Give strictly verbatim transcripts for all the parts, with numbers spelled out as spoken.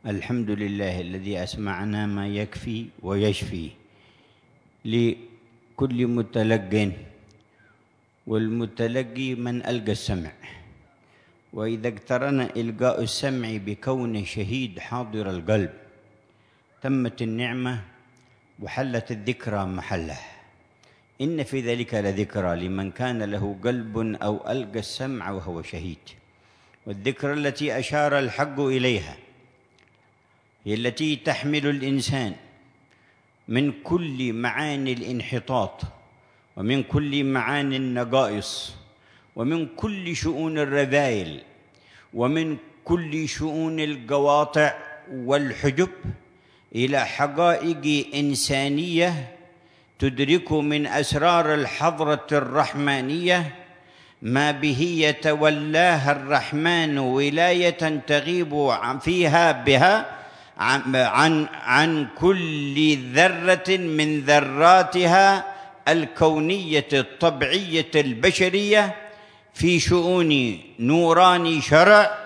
الحمد لله الذي أسمعنا ما يكفي ويشفي لكل متلق، والمتلقي من ألقى السمع، وإذا اقترن إلقاء السمع بكون شهيد حاضر القلب تمت النعمة وحلت الذكرى محله. إن في ذلك لذكرى لمن كان له قلب أو ألقى السمع وهو شهيد. والذكرى التي أشار الحق إليها هي التي تحمل الإنسان من كل معاني الانحطاط، ومن كل معاني النقائص، ومن كل شؤون الرذائل، ومن كل شؤون القواطع والحجب، إلى حقائق إنسانية تدرك من أسرار الحضرة الرحمانية ما به يتولاها الرحمن ولاية تغيب فيها بها عن, عن, عن كل ذرة من ذراتها الكونية الطبيعية البشرية في شؤون نوراني شرع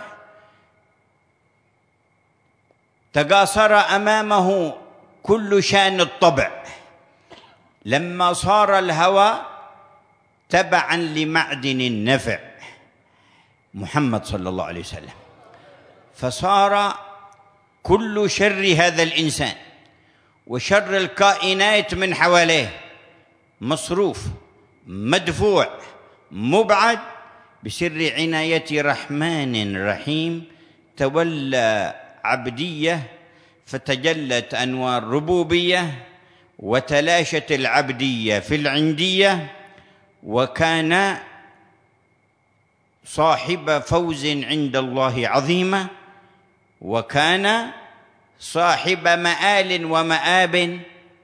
تقاصر أمامه كل شأن الطبع. لما صار الهوى تبعا لمعدن النفع محمد صلى الله عليه وسلم، فصار كل شر هذا الإنسان وشر الكائنات من حواليه مصروف مدفوع مبعد بسر عناية رحمن رحيم تولى عبدية، فتجلت أنوار ربوبية وتلاشت العبدية في العندية، وكان صاحب فوز عند الله عظيمة، وكان صاحب مآل ومآب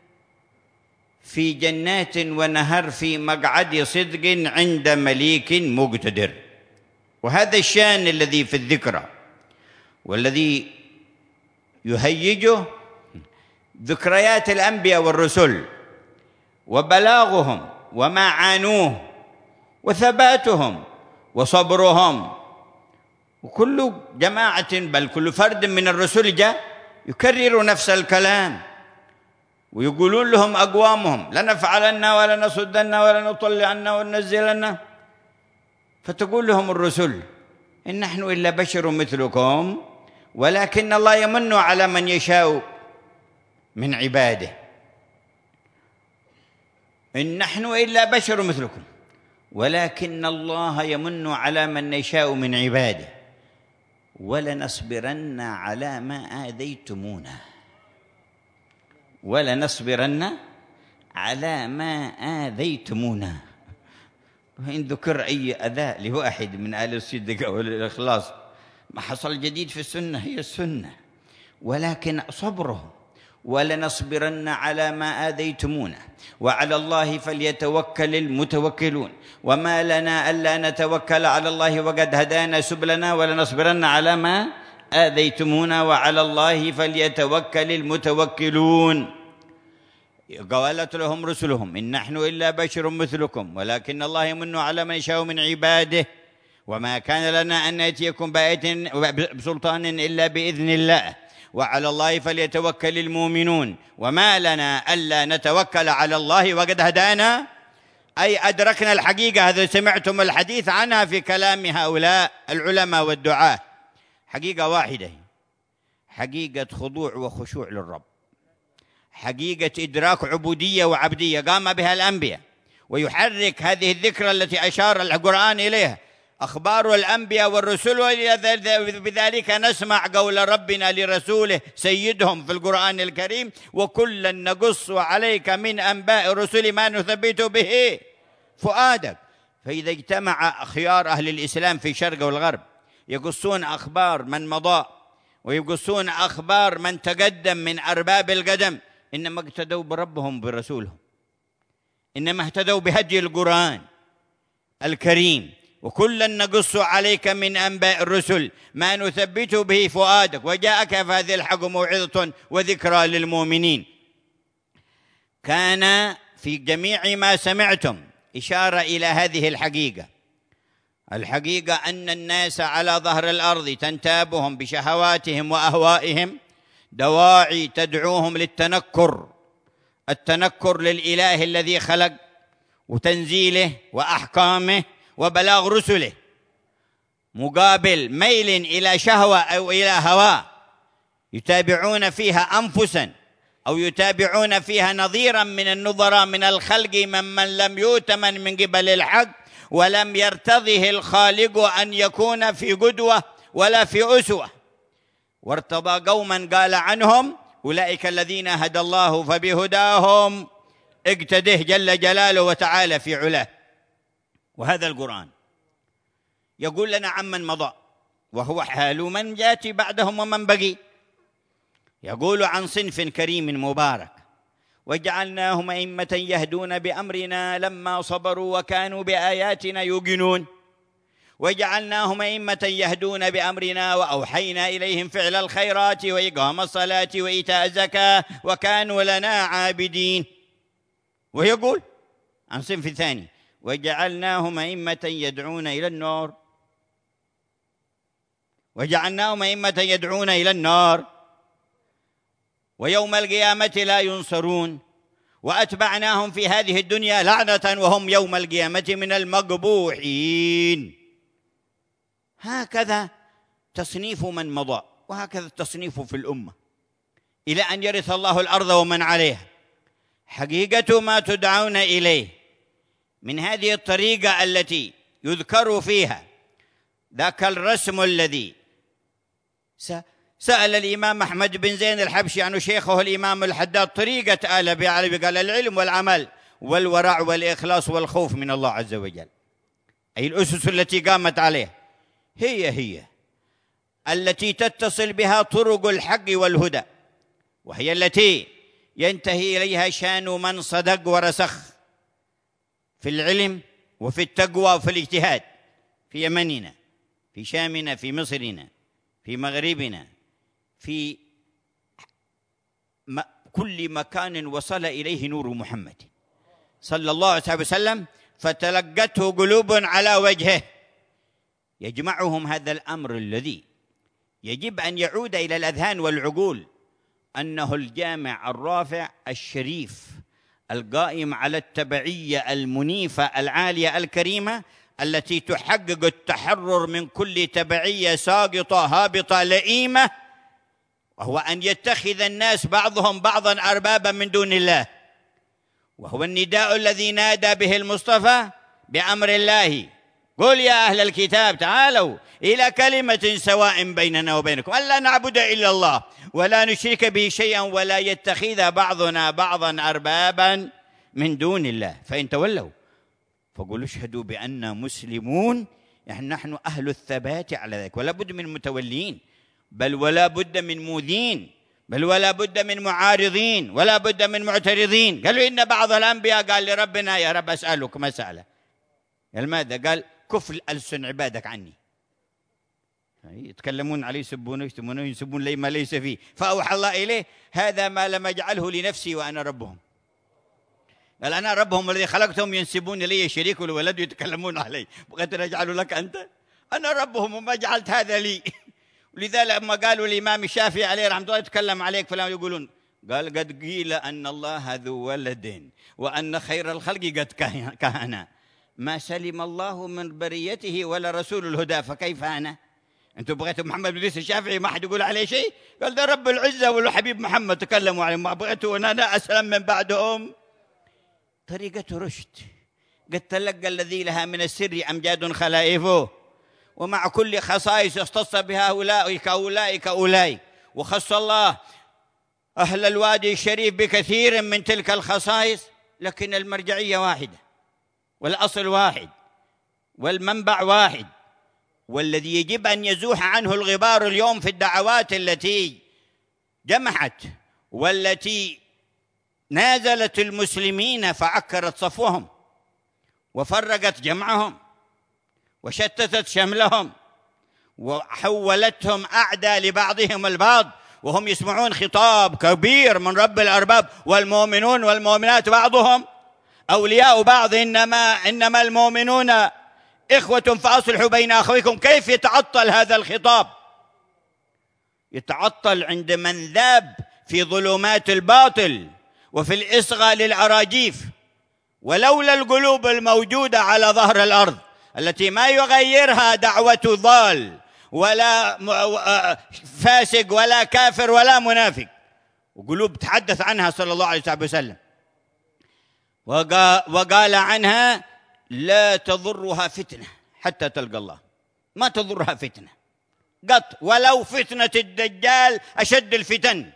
في جنات ونهر في مقعد صدق عند مليك مقتدر. وهذا الشان الذي في الذكرى والذي يهيجه ذكريات الأنبياء والرسل وبلاغهم وما عانوه وثباتهم وصبرهم. وكل جماعة بل كل فرد من الرسل جاء يكرر نفس الكلام، ويقولون لهم أقوامهم لنفعلن ولنصدن ولنطلعن ولننزلن، فتقول لهم الرسل إن نحن إلا بشر مثلكم ولكن الله يمن على من يشاء من عباده. إن نحن إلا بشر مثلكم ولكن الله يمن على من يشاء من عباده ولنصبرن على ما آذيتمونا ولنصبرن على ما آذيتمونا. وإن ذكر أي أذى لواحد من آل الصدق أو الإخلاص ما حصل جديد في السنة، هي السنة، ولكن صبره. ولنصبرن على ما آذيتمونا وعلى الله فليتوكل المتوكلون وما لنا ألا نتوكل على الله وقد هدانا سبلنا ولنصبرن على ما آذيتمونا وعلى الله فليتوكل المتوكلون. قالت لهم رسلهم إن نحن إلا بشر مثلكم ولكن الله يمن على من يشاء من عباده وما كان لنا أن نأتيكم بآية بسلطان إلا بإذن الله وعلى الله فليتوكل المؤمنون وما لنا ألا نتوكل على الله وقد هدانا، أي أدركنا الحقيقة. هذا سمعتم الحديث عنها في كلام هؤلاء العلماء والدعاة، حقيقة واحدة، حقيقة خضوع وخشوع للرب، حقيقة إدراك عبودية وعبدية قام بها الأنبياء. ويحرك هذه الذكرى التي أشار القرآن إليها أخبار الأنبياء والرسل، وبذلك نسمع قول ربنا لرسوله سيدهم في القرآن الكريم وكلا نقص عليك من أنباء الرسل ما نثبت به فؤادك. فإذا اجتمع خيار أهل الإسلام في الشرق والغرب يقصون أخبار من مضى ويقصون أخبار من تقدم من أرباب القدم، إنما اقتدوا بربهم برسولهم، إنما اهتدوا بهدي القرآن الكريم. وكلا نقص عليك من أنباء الرسل ما نثبت به فؤادك وجاءك فهذه الحق موعظة وذكرى للمؤمنين. كان في جميع ما سمعتم إشارة إلى هذه الحقيقة، الحقيقة أن الناس على ظهر الأرض تنتابهم بشهواتهم وأهوائهم دواعي تدعوهم للتنكر، التنكر للإله الذي خلق وتنزيله وأحكامه وبلاغ رسله، مقابل ميل إلى شهوة أو إلى هوى يتابعون فيها أنفسا أو يتابعون فيها نظيرا من النظراء من الخلق ممن لم يؤتمن من قبل الحق ولم يرتضه الخالق أن يكون في قدوة ولا في أسوة، وارتضى قوما قال عنهم أولئك الذين هدى الله فبهداهم اقتده جل جلاله وتعالى في علاه. وهذا القرآن يقول لنا عمن مضى وهو حال من يأتي بعدهم ومن بقي، يقول عن صنف كريم مبارك: وجعلناهم أئمة يهدون بأمرنا لما صبروا وكانوا بآياتنا يوقنون، وجعلناهم أئمة يهدون بأمرنا وأوحينا إليهم فعل الخيرات وإقام الصلاة وإيتاء الزكاة وكانوا لنا عابدين. ويقول عن صنف ثاني: وجعلناهم أئمة يدعون إلى النار وجعلناهم أئمة يدعون إلى النار ويوم القيامة لا ينصرون، وأتبعناهم في هذه الدنيا لعنة وهم يوم القيامة من المقبوحين. هكذا تصنيف من مضى، وهكذا التصنيف في الأمة إلى أن يرث الله الأرض ومن عليها. حقيقة ما تدعون إليه من هذه الطريقة التي يذكر فيها ذاك الرسم الذي سأل الإمام أحمد بن زين الحبشي عنه شيخه الإمام الحداد طريقة آل بعلبي، قال: العلم والعمل والورع والإخلاص والخوف من الله عز وجل، أي الأسس التي قامت عليها هي هي التي تتصل بها طرق الحق والهدى، وهي التي ينتهي إليها شان من صدق ورسخ في العلم وفي التقوى وفي الاجتهاد، في يمننا، في شامنا، في مصرنا، في مغربنا، في كل مكان وصل إليه نور محمد صلى الله عليه وسلم فتلقته قلوب على وجهه. يجمعهم هذا الأمر الذي يجب أن يعود إلى الأذهان والعقول، أنه الجامع الرافع الشريف القائم على التبعية المنيفة العالية الكريمة التي تحقق التحرر من كل تبعية ساقطة هابطة لئيمة، وهو أن يتخذ الناس بعضهم بعضا أربابا من دون الله، وهو النداء الذي نادى به المصطفى بأمر الله: قل يا أهل الكتاب تعالوا إلى كلمة سواء بيننا وبينكم ألا نعبد إلا الله ولا نشرك به شيئا ولا يتخذ بعضنا بعضا أربابا من دون الله، فإن تولوا فقولوا اشهدوا بأننا مسلمون، يعني نحن أهل الثبات على ذلك، ولا بد من متولين، بل ولا بد من موذين، بل ولا بد من معارضين، ولا بد من معترضين. قالوا إن بعض الأنبياء قال لربنا: يا رب أسألك مسألة، قال ماذا؟ قال: كف ألسن عبادك عني. يتكلمون عليه يسبونه يشتمونه يسبون لي ما ليس فيه، فأوحى الله إليه: هذا ما لم أجعله لنفسي وأنا ربهم. قال: أنا ربهم الذي خلقتهم ينسبون لي شريك والولد يتكلمون علي، بغيت أن أجعل لك أنت؟ أنا ربهم وما جعلت هذا لي. ولذلك لما قالوا الإمام الشافعي عليه رحمه الله يتكلم عليك فلان يقولون: قال: قد قيل أن الله ذو ولد وأن خير الخلق قد كهنا، ما سلم الله من بريته ولا رسول الهدى فكيف أنا؟ أنتم بغيتوا محمد بن إدريس الشافعي ما حد يقول عليه شيء؟ قال: ده رب العزة والحبيب محمد تكلموا عليه، ما بغيتوا أنا أسلم من بعدهم. طريقة رشد قد تلقى الذي لها من السر أمجاد خلائفه، ومع كل خصائص اختص بها أولئك أولئك أولئك، وخص الله أهل الوادي الشريف بكثير من تلك الخصائص، لكن المرجعية واحدة والأصل واحد والمنبع واحد، والذي يجب أن يزوح عنه الغبار اليوم في الدعوات التي جمعت والتي نازلت المسلمين فعكرت صفوهم وفرقت جمعهم وشتتت شملهم وحولتهم أعدى لبعضهم البعض، وهم يسمعون خطاب كبير من رب الأرباب: والمؤمنون والمؤمنات بعضهم أولياء بعض، إنما إنما المؤمنون إخوة فأصلحوا بين أخويكم. كيف يتعطل هذا الخطاب؟ يتعطل عند من ذاب في ظلمات الباطل وفي الإصغاء للأراجيف. ولولا القلوب الموجودة على ظهر الأرض التي ما يغيرها دعوة ضال ولا فاسق ولا كافر ولا منافق، وقلوب تحدث عنها صلى الله عليه وسلم وقال عنها لا تضرها فتنة حتى تلقى الله، ما تضرها فتنة قط، ولو فتنة الدجال أشد الفتن.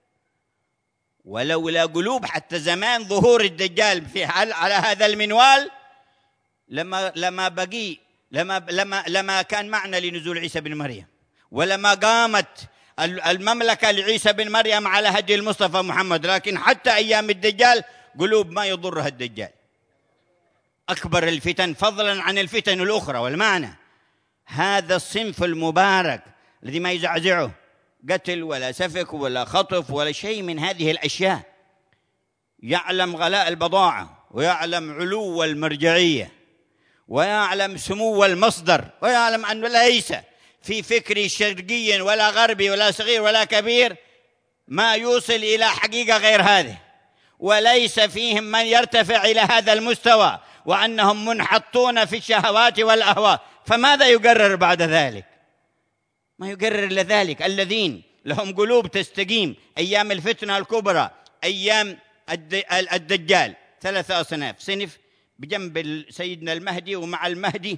ولولا قلوب حتى زمان ظهور الدجال في على هذا المنوال لما لما بقي لما لما لما كان معنى لنزول عيسى بن مريم، ولما قامت المملكة لعيسى بن مريم على هدي المصطفى محمد. لكن حتى أيام الدجال قلوب ما يضرها الدجال. أكبر الفتن فضلا عن الفتن الأخرى. والمعنى هذا الصنف المبارك الذي ما يزعزعه قتل ولا سفك ولا خطف ولا شيء من هذه الأشياء، يعلم غلاء البضاعة ويعلم علو المرجعية ويعلم سمو المصدر ويعلم أنه ليس في فكر شرقي ولا غربي ولا صغير ولا كبير ما يوصل إلى حقيقة غير هذه، وليس فيهم من يرتفع إلى هذا المستوى، وأنهم منحطون في الشهوات والأهواء. فماذا يقرر بعد ذلك؟ ما يقرر إلا ذلك. الذين لهم قلوب تستقيم أيام الفتنة الكبرى، أيام الدجال، ثلاثة أصناف: صنف بجنب سيدنا المهدي ومع المهدي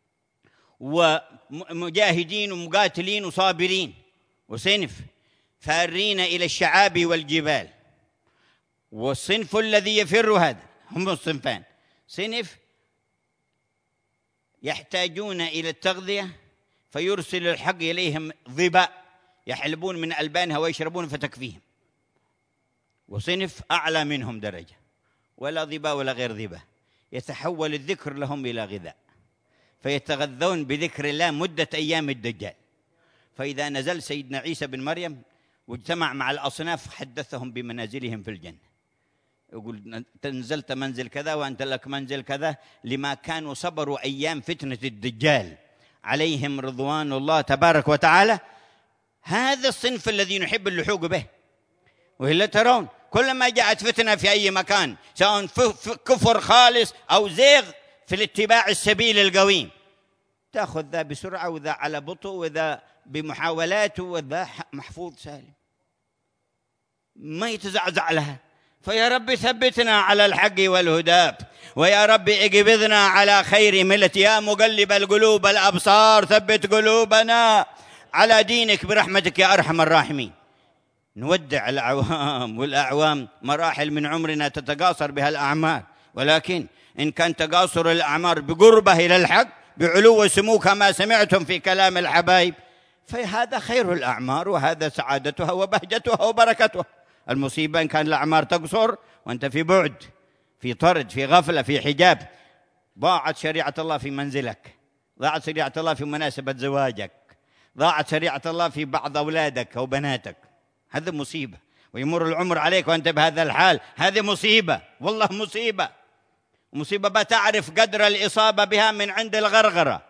ومجاهدين ومقاتلين وصابرين، وصنف فارين إلى الشعاب والجبال، والصنف الذي يفر. هذا هم الصنفان: صنف يحتاجون إلى التغذية فيرسل الحق إليهم ظباء يحلبون من ألبانها ويشربون فتكفيهم، وصنف أعلى منهم درجة ولا ظباء ولا غير ظباء، يتحول الذكر لهم إلى غذاء فيتغذون بذكر الله مدة أيام الدجال. فإذا نزل سيدنا عيسى بن مريم واجتمع مع الأصناف حدثهم بمنازلهم في الجنة، يقول تنزلت منزل كذا وأنت لك منزل كذا، لما كانوا صبروا أيام فتنة الدجال عليهم رضوان الله تبارك وتعالى. هذا الصنف الذي نحب اللحوق به. وإلا ترون كلما جاءت فتنة في أي مكان، سواء كفر خالص أو زيغ في الاتباع السبيل القويم، تأخذ ذا بسرعة وذا على بطء وذا بمحاولات وذا محفوظ سالم، ما يتزعزع لها. فيا رب ثبتنا على الحق والهدى، ويا رب اقبضنا على خير ملة، يا مقلب القلوب الأبصار ثبت قلوبنا على دينك برحمتك يا أرحم الراحمين. نودع الأعوام والأعوام، مراحل من عمرنا تتقاصر بها الأعمار، ولكن إن كان تقاصر الأعمار بقربة إلى الحق بعلو وسمو كما سمعتم في كلام الحبايب، فهذا خير الأعمار وهذا سعادتها وبهجتها وبركتها. المصيبة إن كان الأعمار تقصر وأنت في بعد، في طرد، في غفلة، في حجاب، ضاعت شريعة الله في منزلك، ضاعت شريعة الله في مناسبة زواجك، ضاعت شريعة الله في بعض أولادك أو بناتك، هذا مصيبة. ويمر العمر عليك وأنت بهذا الحال، هذه مصيبة، والله مصيبة. مصيبة بتعرف قدر الإصابة بها من عند الغرغرة.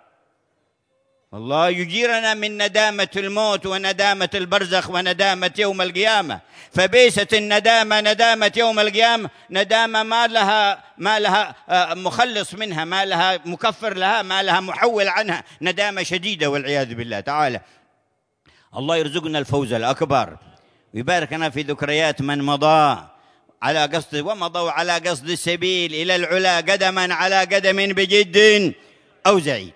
الله يجيرنا من ندامة الموت وندامة البرزخ وندامة يوم القيامة. فبيسة الندامة ندامة يوم القيامة، ندامة ما لها ما لها مخلص منها، ما لها مكفر لها، ما لها محول عنها، ندامة شديدة والعياذ بالله تعالى. الله يرزقنا الفوز الأكبر ويبارك لنا في ذكريات من مضى على قصد ومضوا على قصد السبيل إلى العلا قدما على قدم بجد أو زعيد.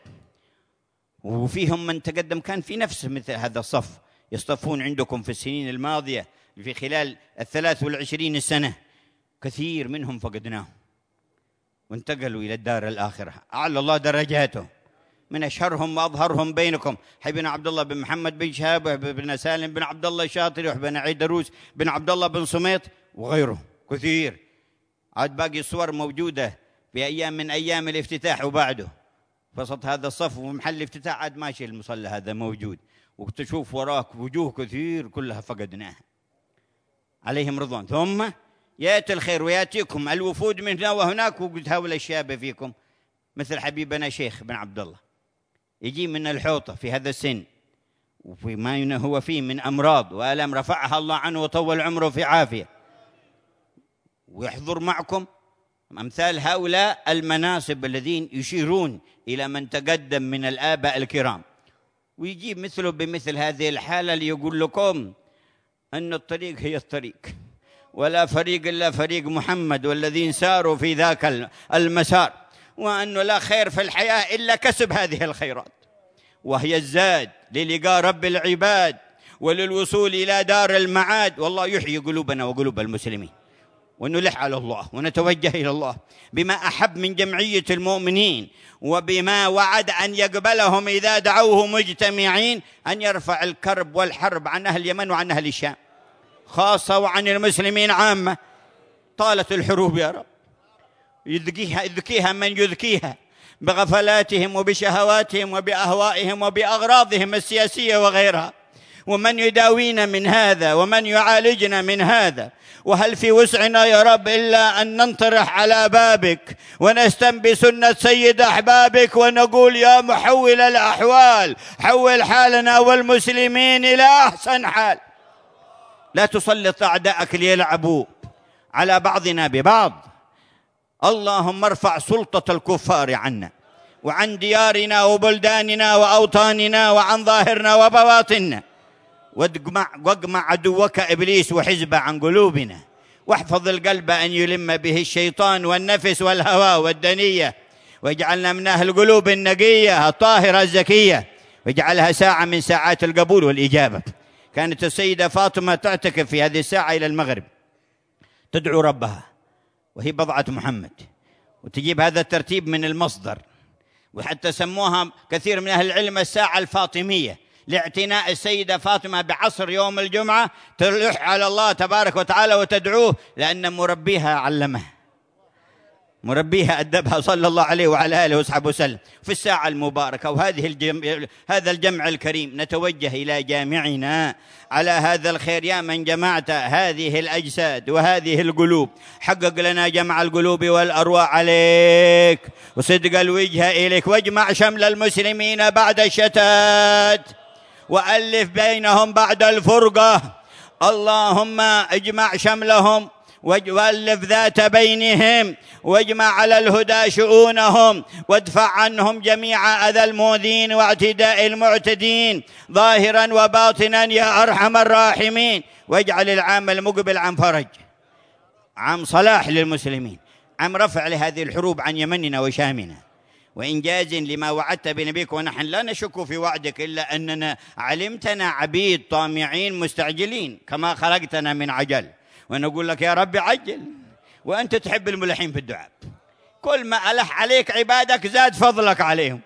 وفيهم من تقدم كان في نفس مثل هذا الصف يصطفون عندكم في السنين الماضية في خلال الثلاث والعشرين سنة، كثير منهم فقدناهم وانتقلوا إلى الدار الآخرة، أعلى الله درجاته. من أشهرهم وأظهرهم بينكم حبنا عبد الله بن محمد بن شهاب، بن سالم بن عبد الله الشاطري، وحبنا عيدروس بن عبد الله بن صميت وغيره كثير. عاد باقي الصور موجودة في أيام من أيام الافتتاح وبعده، وسط هذا الصف ومحل الافتتاح عاد ماشي المصلى هذا موجود، وتشوف وراك وجوه كثير كلها فقدناها عليهم رضوان. ثم يأتي الخير ويأتيكم الوفود من هنا وهناك، وقلت هؤلاء الشاب فيكم مثل حبيبنا شيخ بن عبد الله، يجي من الحوطة في هذا السن وفيما هو فيه من أمراض وآلام رفعها الله عنه وطول عمره في عافية، ويحضر معكم أمثال هؤلاء المناصب الذين يشيرون إلى من تقدم من الآباء الكرام، ويجيب مثله بمثل هذه الحالة ليقول لكم أن الطريق هي الطريق، ولا فريق إلا فريق محمد والذين ساروا في ذاك المسار، وأنه لا خير في الحياة إلا كسب هذه الخيرات، وهي الزاد للقاء رب العباد وللوصول إلى دار المعاد. والله يحيي قلوبنا وقلوب المسلمين، ونلح على الله ونتوجه إلى الله بما أحب من جمعية المؤمنين، وبما وعد أن يقبلهم إذا دعوه مجتمعين، أن يرفع الكرب والحرب عن أهل اليمن وعن أهل الشام خاصة وعن المسلمين عامة. طالت الحروب يا رب، يذكيها يذكيها من يذكيها بغفلاتهم وبشهواتهم وبأهوائهم وبأغراضهم السياسية وغيرها، ومن يداوينا من هذا ومن يعالجنا من هذا. وهل في وسعنا يا رب إلا أن ننطرح على بابك ونستن بسنة سيد أحبابك ونقول يا محول الأحوال حول حالنا والمسلمين إلى أحسن حال، لا تسلط أعداءك ليلعبوا على بعضنا ببعض. اللهم ارفع سلطة الكفار عنا وعن ديارنا وبلداننا وأوطاننا وعن ظاهرنا وبواطننا، واقمع واقمع عدوك إبليس وحزبه عن قلوبنا، واحفظ القلب أن يلم به الشيطان والنفس والهوى والدنية، واجعلنا من أهل القلوب النقية الطاهرة الزكية، واجعلها ساعة من ساعات القبول والإجابة. كانت السيدة فاطمة تعتكف في هذه الساعة إلى المغرب تدعو ربها وهي بضعة محمد، وتجيب هذا الترتيب من المصدر، وحتى سموها كثير من أهل العلم الساعة الفاطمية، لاعتناء السيدة فاطمة بعصر يوم الجمعة تلح على الله تبارك وتعالى وتدعوه، لأن مربيها علمها، مربيها أدبها صلى الله عليه وعلى آله وصحبه وسلم. في الساعة المباركة وهذه الجمع هذا الجمع الكريم نتوجه إلى جامعنا على هذا الخير، يا من جمعت هذه الأجساد وهذه القلوب، حقق لنا جمع القلوب والأرواح عليك وصدق الوجه إليك، واجمع شمل المسلمين بعد الشتات وألف بينهم بعد الفرقة. اللهم اجمع شملهم وألف ذات بينهم، واجمع على الهدى شؤونهم، وادفع عنهم جميع أذى المؤذين واعتداء المعتدين ظاهرا وباطنا يا أرحم الراحمين، واجعل العام المقبل عام فرج، عام صلاح للمسلمين، عام رفع لهذه الحروب عن يمننا وشامنا، وإنجاز لما وعدت بنبيك، ونحن لا نشك في وعدك إلا أننا علمتنا عبيد طامعين مستعجلين كما خلقتنا من عجل، ونقول لك يا رب عجل، وأنت تحب الملحين في الدعاء، كل ما ألح عليك عبادك زاد فضلك عليهم،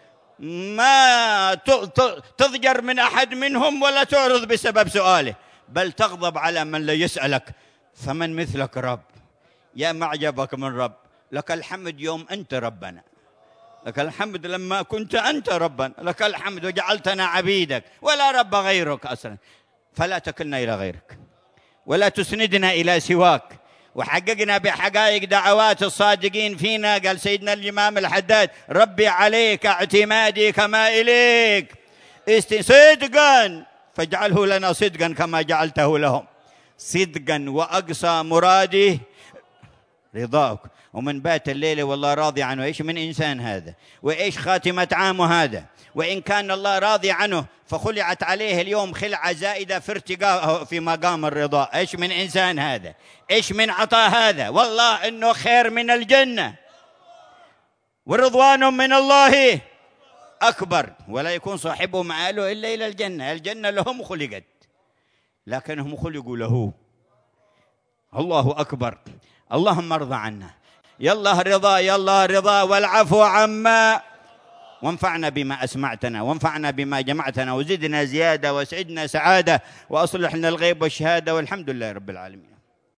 ما تضجر من أحد منهم ولا تعرض بسبب سؤاله، بل تغضب على من لا يسألك. فمن مثلك رب، يا معجبك من رب، لك الحمد يوم أنت ربنا، لك الحمد لما كنت أنت ربنا، لك الحمد وجعلتنا عبيدك ولا رب غيرك أصلا، فلا تكلنا إلى غيرك ولا تسندنا إلى سواك، وحققنا بحقائق دعوات الصادقين فينا. قال سيدنا الإمام الحداد ربي عليك اعتمادي كما إليك صدقا فاجعله لنا صدقا كما جعلته لهم صدقا، وأقصى مرادي رضاك. ومن بات الليلة والله راضي عنه، إيش من إنسان هذا، وإيش خاتمة عامه هذا، وإن كان الله راضي عنه فخلعت عليه اليوم خلعة زائدة في ارتقاء في مقام الرضا. إيش من إنسان هذا، إيش من عطاء هذا، والله إنه خير من الجنة ورضوان من الله أكبر، ولا يكون صاحبه مآله إلا إلى الجنة. الجنة لهم خلقت لكنهم خلقوا له. الله أكبر. اللهم ارضى عنا، يلا رضا يلا رضا والعفو عما، وانفعنا بما أسمعتنا، وانفعنا بما جمعتنا، وزدنا زيادة، وسعدنا سعادة، وأصلح لنا الغيب والشهادة، والحمد لله رب العالمين.